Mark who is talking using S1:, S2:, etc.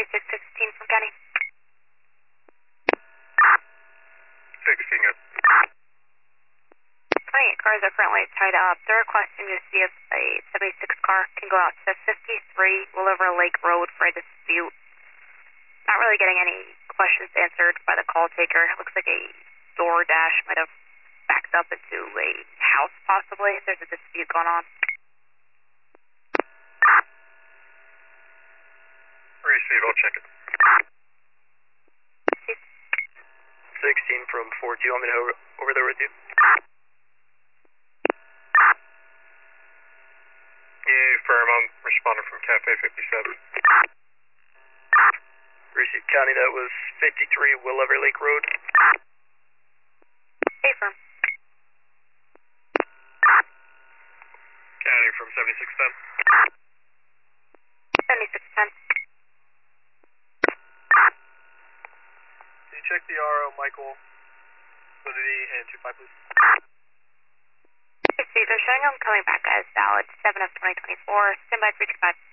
S1: 2616 from County.
S2: 16 good.
S1: 28 cars are currently tied up. They're requesting to see if a 76 car can go out to 53 Williver Lake Road for a dispute. Not really getting any questions answered by the call taker. It looks like a door dash might have backed up into a house, possibly. There's a dispute going on.
S2: Receive, I'll check it. 16 from 4-2, I'm going to over there with you. Yeah, firm, I'm responding from Cafe 57. Receive County, that was 53 Williver Lake Road.
S1: Hey, firm.
S2: County from 7610.
S1: 7610.
S2: Can you check the RO, Michael, validity, and 25, please?
S1: They're showing them coming back as valid 7 of 2024. Stand by 325.